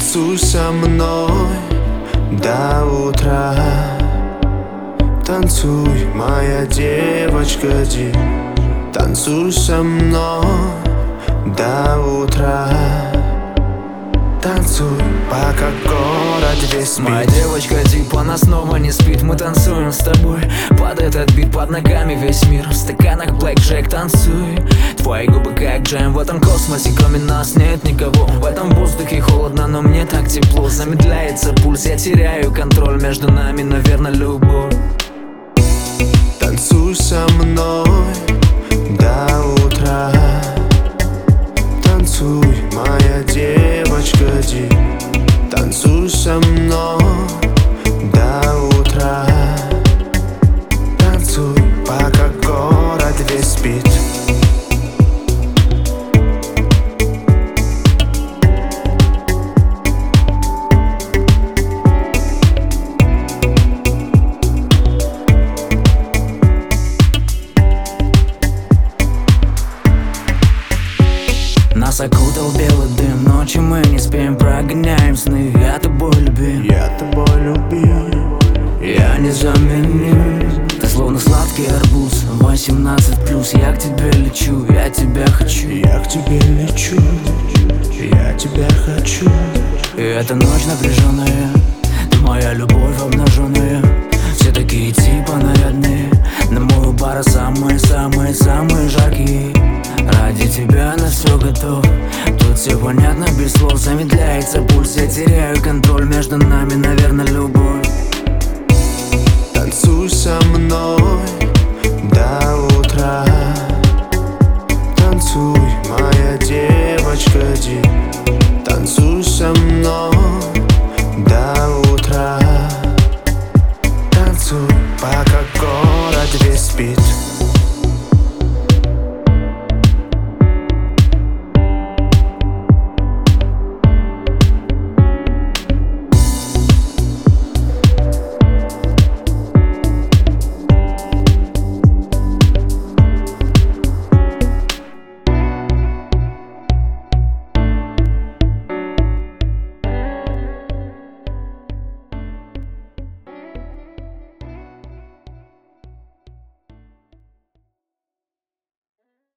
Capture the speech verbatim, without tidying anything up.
Танцуй со мной до утра. Танцуй, моя девочка, ди. Танцуй со мной до утра. Танцуй, пока город весь спит. Моя девочка, типа, она снова не спит. Мы танцуем с тобой под этот бит, под ногами весь мир. В стаканах Black Jack, танцуй. Твои губы как джем, в этом космосе кроме нас нет никого. В этом воздухе холодно, но мне так тепло. Замедляется пульс, я теряю контроль. Между нами, наверное, любовь. Танцуй со мной до утра. Танцуй, моя девочка, ди. Танцуй со мной до утра. Танцуй, пока город весь спит. Нас окутал белый дым, ночью мы не спим, прогоняем сны. Я тобой любим, Я тобой любим. я не заменим. Ты словно сладкий арбуз, восемнадцать плюс. Я к тебе лечу, я тебя хочу. Я к тебе лечу, я тебя хочу. И эта ночь напряженная, ты моя любовь обнаженная. Все такие типа нарядные, на мой бара самые-самые-самые жаркие. Ради тебя на все готов. Тут все понятно без слов. Замедляется пульс, я теряю контроль. Между нами, наверное, любовь. Танцуй со мной до